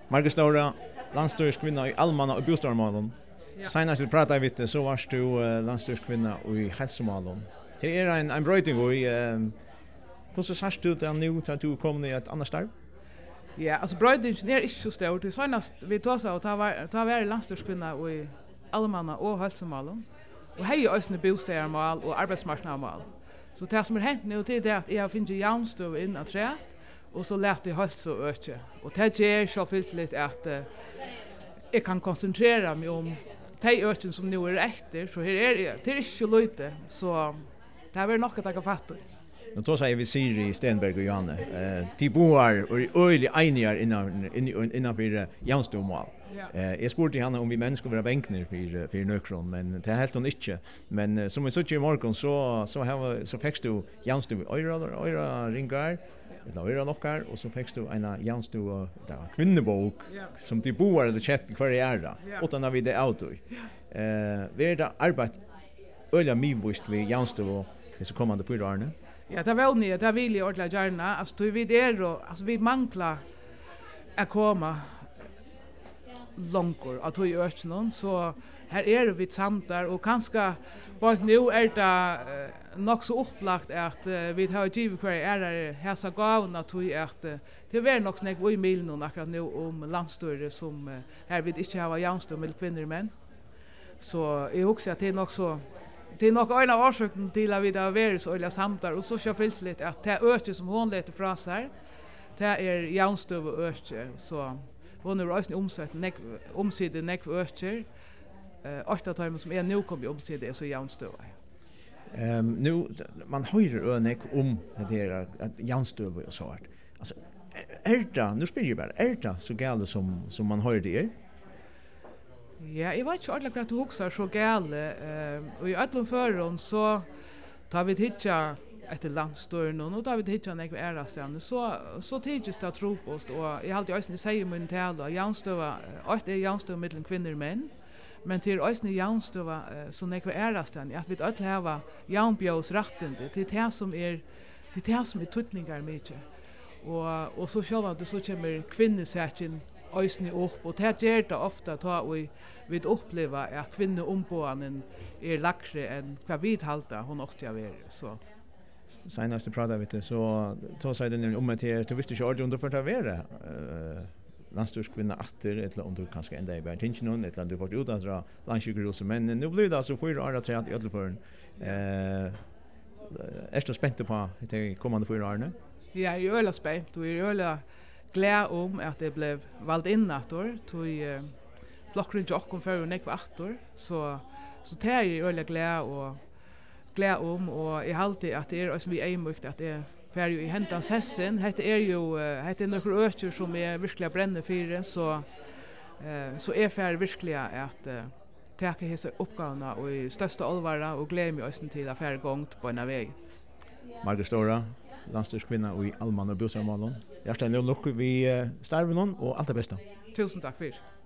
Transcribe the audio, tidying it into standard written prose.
Margit Stora, landstyrskvinna i allmänna och bostadsmålen. Ja. Senast vi pratade vid så var du landstyrskvinna i hälsomålen. Det är en bröjting och hur så särskilt ut det nu att du kommer i ett annat starv? Ja, alltså brödingen är inte så stor. Det senast vi tog så att ta vara landstyrskvinna i allmänna och hälsomålen. Och hej är ösne bostadsmål och arbetsmarknadsmål. Så det som är hänt nu det är att jag finner jämstov in att rätt och så lät det hälsoöke. Och det ger så fyllt att jag kan koncentrera mig om de öken som nu är efter. Så här är det är inte så lite. Så det här är nog att ta fatt i. Nu då säger vi Siri Stenberg och Johanne. De boar och öjliga enigar innanför jämstommål. Jag spurte henne om vi män skulle vara bänkner för nökron, men det är helt hon inte. Men som vi såg i morgon så fick du jämstom öra ringar, eller öra lockar, och så fick du en jämstom kvinnebok som de boar eller köpt kvar i ära, utan att vi det auto. Vi är det arbete öjliga mivust vid jämstom och så kommande 4 årene. Ja, det var ni, det vill jag ordentligt gärna. Alltså vi är och alltså vi manglar att komma långkor att i öknen så här är vi samtar och kanske bara nu är det nog så upplagt att vi har givet kvar är häsa gåvna till att det var nog snägg i milen akkurat nu om landstyre som här vi inte har jämställd med kvinnor och män. Så jag också att det är nog så det är nog en av orsakerna till att vi har varit så öliga samtal och så känns lite att det öke som hon letar från sig det är jämställd och öke så hon är också omsider nekv öker. 8 timmar som är nu kommer omsider så jämställd. Nu man hör önek om det är att jämställd och så här. Alltså är det nu spelar ju bara är det så galet som man hör det? Ja, jag vet inte ordentligt att du huxar så gale. Och i ödlom föron så tar vi hitcha efter landstörn och tar vi hitcha nekva ärastjärn. Så tidvis det tropålt och jag alltid ösne säger min tal och jämstöva, det är jämstöva mellan kvinnor och män. Men till ösne jämstöva så nekva ärastjärn att vi ödl hava jämbjøs rattende till det som är tutningar mycket. Och så själva så kommer kvinnesätjen ösne upp och det gör det ofta ta vi uppleva att kvinneomboanen är lackre än vad vi halta hon ofta är så. Senast jag pratade vet så då sa den om att du visste inte ordentligt under för att vara landstyrskvinna efter eller om du kanske ända i Bertinchen eller du fått ut att landsjukhuset men nu blir det alltså 4 år att i alla fall är du spänd på det kommande 4 åren? Ja, jag är ölla spänd och jag är ölla glad om att det blev valt in att år till flockren Jockom för och nekva 8 år så det är jag ölla glad om och jag alltid att det är som vi är mycket att det är färg i häntans hässen. Det är några ökor som är verkligen bränner för så är färg verkligen att ta dessa uppgifterna och i största allvar och glädja mig också till att färg gångt på en väg. Margit Stora, landstyrskvinna och i allmänna och bostadsmålen. Hjärtligt lycka vi starven och allt det bästa. Tusen tack för.